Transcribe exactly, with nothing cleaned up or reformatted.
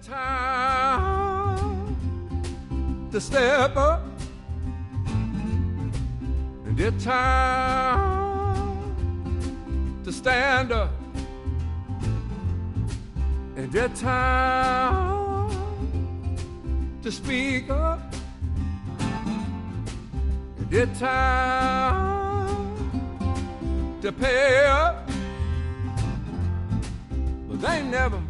time to step up, and it's time to stand up, and it's time to speak up, and it's time to pay up, but they never